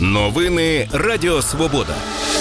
Новини Радіо Свобода.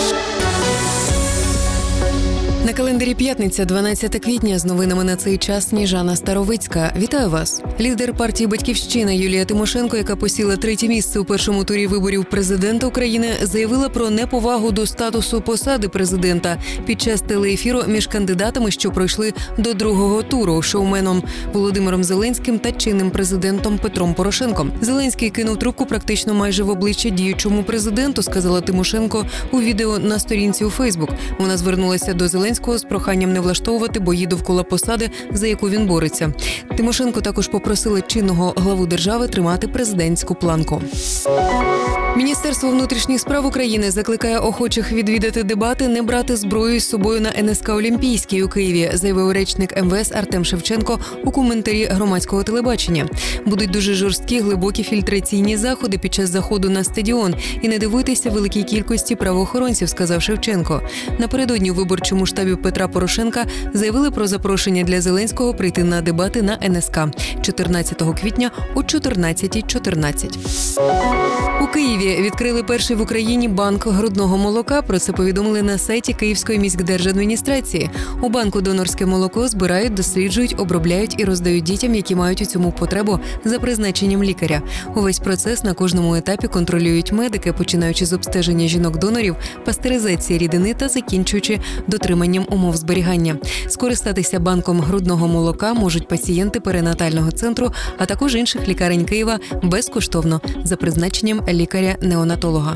На календарі п'ятниця, 12 квітня. З новинами на цей час Сніжана Старовицька. Вітаю вас. Лідер партії «Батьківщина» Юлія Тимошенко, яка посіла третє місце у першому турі виборів президента України, заявила про неповагу до статусу посади президента під час телеефіру між кандидатами, що пройшли до другого туру – шоуменом Володимиром Зеленським та чинним президентом Петром Порошенком. Зеленський кинув трубку практично майже в обличчя діючому президенту, сказала Тимошенко у відео на сторінці у Фейсбук. Вона звернулася до Зеленського з проханням не влаштовувати бої довкола посади, за яку він бореться. Тимошенко також попросила чинного главу держави тримати президентську планку. Міністерство внутрішніх справ України закликає охочих відвідати дебати не брати зброю з собою на НСК «Олімпійський» у Києві, заявив речник МВС Артем Шевченко у коментарі громадського телебачення. Будуть дуже жорсткі, глибокі фільтраційні заходи під час заходу на стадіон. І не дивуйтеся великій кількості правоохоронців, сказав Шевченко. Напередодні у виборчому штабі Петра Порошенка заявили про запрошення для Зеленського прийти на дебати на НСК 14 квітня о 14:14. У Києві відкрили перший в Україні банк грудного молока. Про це повідомили на сайті Київської міськдержадміністрації. У банку донорське молоко збирають, досліджують, обробляють і роздають дітям, які мають у цьому потребу, за призначенням лікаря. Увесь процес на кожному етапі контролюють медики, починаючи з обстеження жінок-донорів, пастеризації рідини та закінчуючи дотриманням умов зберігання. Скористатися банком грудного молока можуть пацієнти перинатального центру, а також інших лікарень Києва безкоштовно, за призначенням лікаря-неонатолога.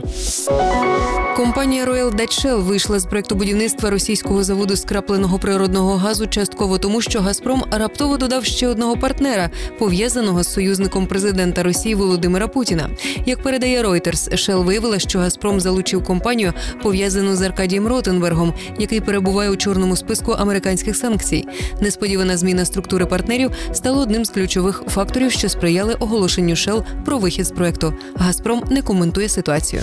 Компанія Royal Dutch Shell вийшла з проекту будівництва російського заводу скрапленого природного газу частково тому, що «Газпром» раптово додав ще одного партнера, пов'язаного з союзником президента Росії Володимира Путіна. Як передає Reuters, Shell виявила, що «Газпром» залучив компанію, пов'язану з Аркадієм Ротенбергом, який перебуває у чорному списку американських санкцій. Несподівана зміна структури партнерів стала одним з ключових факторів, що сприяли оголошенню Shell про вихід з проекту. «Газпром» не коментує ситуацію.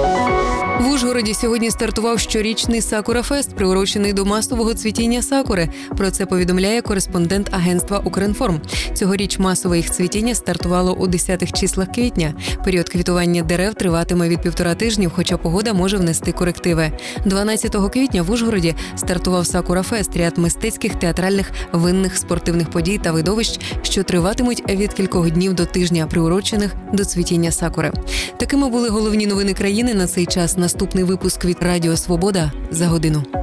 В Ужгороді сьогодні стартував щорічний Сакура-фест, приурочений до масового цвітіння сакури. Про це повідомляє кореспондент агентства «Укрінформ». Цьогоріч масове їх цвітіння стартувало у 10-х числах квітня. Період квітування дерев триватиме від 1,5 тижнів, хоча погода може внести корективи. 12 квітня в Ужгороді стартував Сакура-фест – ряд мистецьких, театральних, винних, спортивних подій та видовищ, що триватимуть від кількох днів до тижня, приурочених до цвітіння сакури. Такими були головні новини країни на цей час. Наступний випуск від Радіо Свобода за годину.